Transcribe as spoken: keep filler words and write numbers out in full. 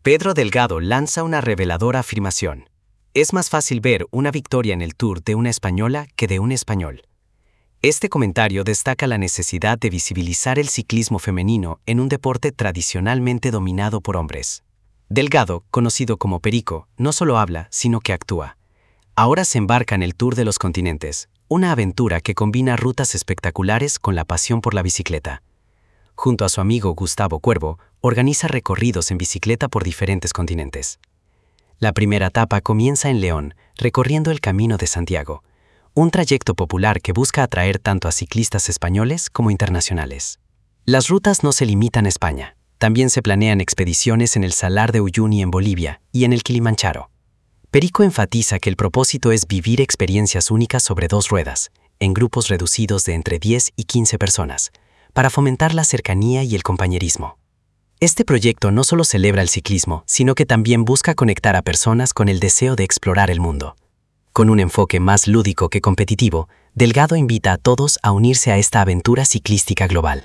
Pedro Delgado lanza una reveladora afirmación. Es más fácil ver una victoria en el Tour de una española que de un español. Este comentario destaca la necesidad de visibilizar el ciclismo femenino en un deporte tradicionalmente dominado por hombres. Delgado, conocido como Perico, no solo habla, sino que actúa. Ahora se embarca en el Tour de los Continentes, una aventura que combina rutas espectaculares con la pasión por la bicicleta. Junto a su amigo Gustavo Cuervo, organiza recorridos en bicicleta por diferentes continentes. La primera etapa comienza en León, recorriendo el Camino de Santiago, un trayecto popular que busca atraer tanto a ciclistas españoles como internacionales. Las rutas no se limitan a España, también se planean expediciones en el Salar de Uyuni en Bolivia y en el Kilimanjaro. Perico enfatiza que el propósito es vivir experiencias únicas sobre dos ruedas, en grupos reducidos de entre diez y quince personas, para fomentar la cercanía y el compañerismo. Este proyecto no solo celebra el ciclismo, sino que también busca conectar a personas con el deseo de explorar el mundo. Con un enfoque más lúdico que competitivo, Delgado invita a todos a unirse a esta aventura ciclística global.